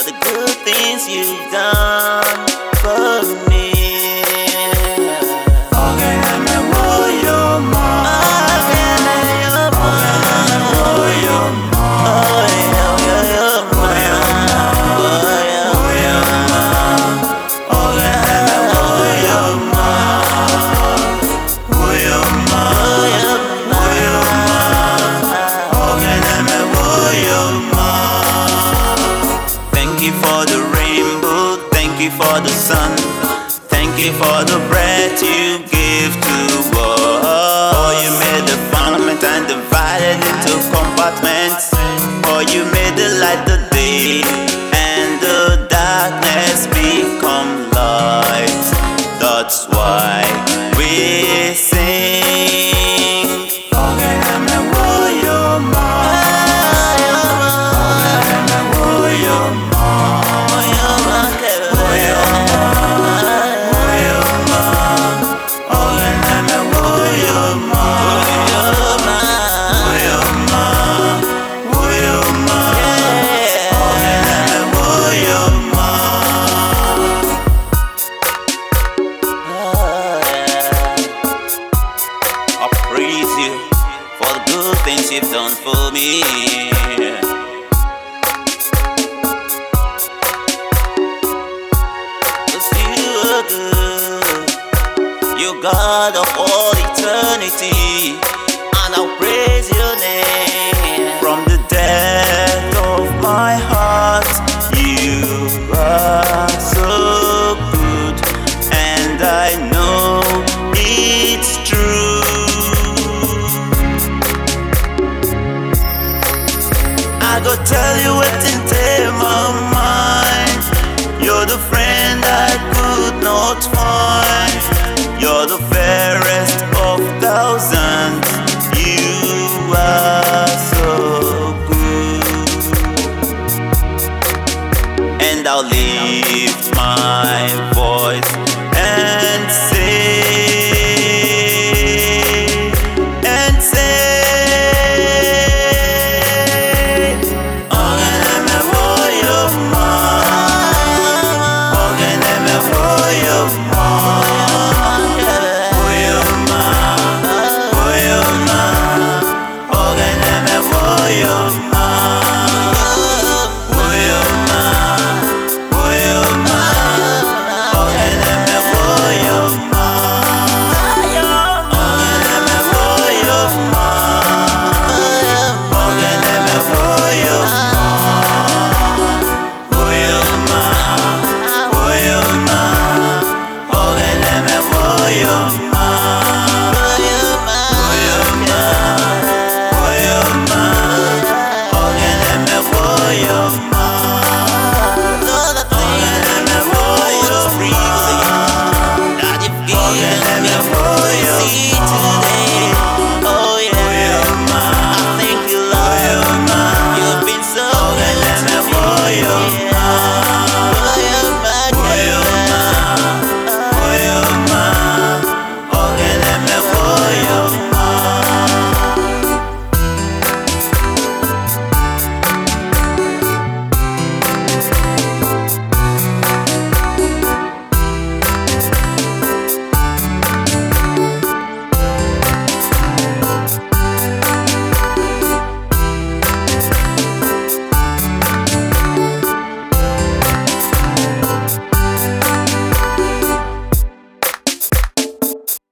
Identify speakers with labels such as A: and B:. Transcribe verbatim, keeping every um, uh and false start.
A: the good things you've done for me. Thank you for the rainbow, thank you for the sun, thank you for the breath you give to us. Oh, you made the firmament and divided into compartments. Oh, you made the light the day and the darkness become light. That's why we sing. For the good things you've done for me. 'Cause you are good, you're God of all eternity, and I'll praise your name. From the depth of my heart, you are so good, and I know it's true. I go tell you what's in my mind. You're the friend I could not find. You're the fairest of thousands. You are so good. And I'll lift my voice and say, and say, Yo